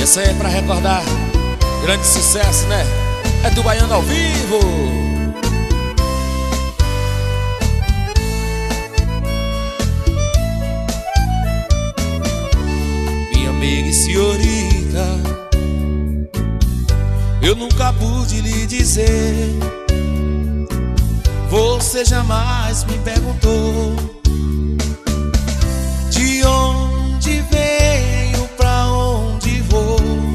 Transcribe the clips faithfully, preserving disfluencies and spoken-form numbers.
Essa é pra recordar grande sucesso, né? É do Baiano ao vivo. Minha amiga e senhorita, eu nunca pude lhe dizer. Você jamais me perguntou de onde venho, pra onde vou.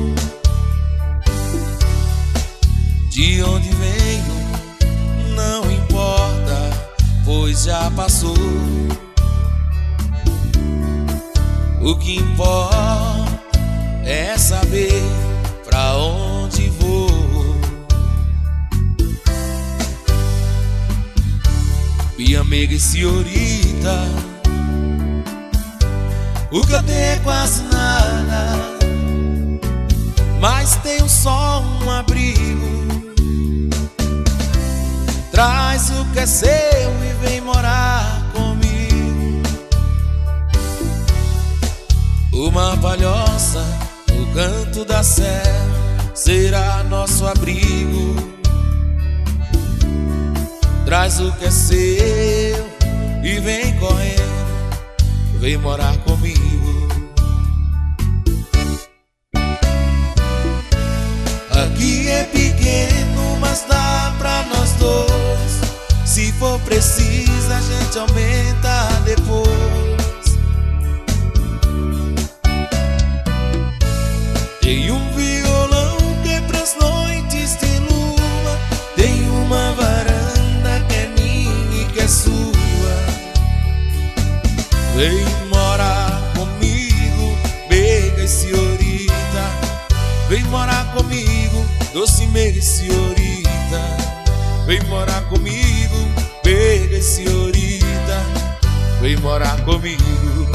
De onde venho não importa, pois já passou. O que importa é saber pra onde vou. Minha amiga e senhorita, o que eu tenho é quase nada, mas tenho só um abrigo. Traz o que é seu e vem morar comigo. Uma palhoça no canto da serra será nosso abrigo. Traz o que é seu e vem correndo, vem morar comigo. Aqui é pequeno, mas dá pra nós dois. Se for preciso, a gente aumenta depois. Tem um violão que é pras noites de lua. Tem uma varanda que é minha e que é sua. Vem morar comigo, meiga e senhorita. Vem morar comigo, doce meiga e senhorita. Vem morar comigo, meiga e senhorita. Vem morar comigo.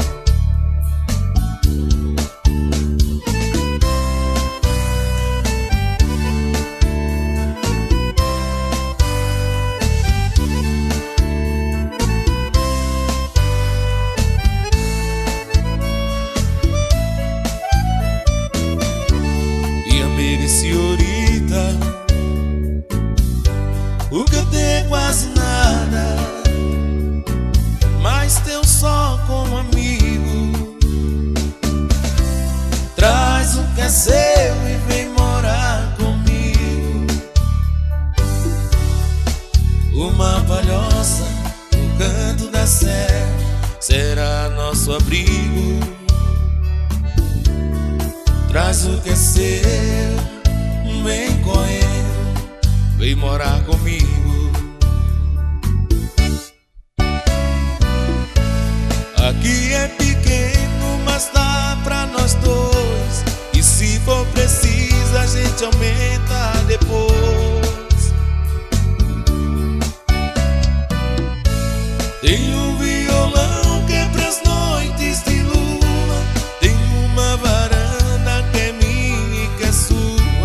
Senhorita, o que eu tenho é quase nada, mas tenho só como amigo. Traz o que é seu e vem morar comigo. Uma palhoça no canto da serra será nosso abrigo. Traz o que é seu, vem correndo, vem morar comigo. Aqui é pequeno, mas dá pra nós dois. E se for preciso, a gente aumenta depois. Tem um violão que é pras noites de lua. Tem uma varanda que é minha e que é sua.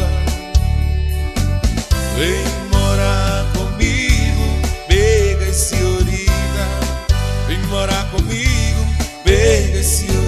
Vem morar comigo, meiga e senhorita. Vem morar comigo, meiga e senhorita.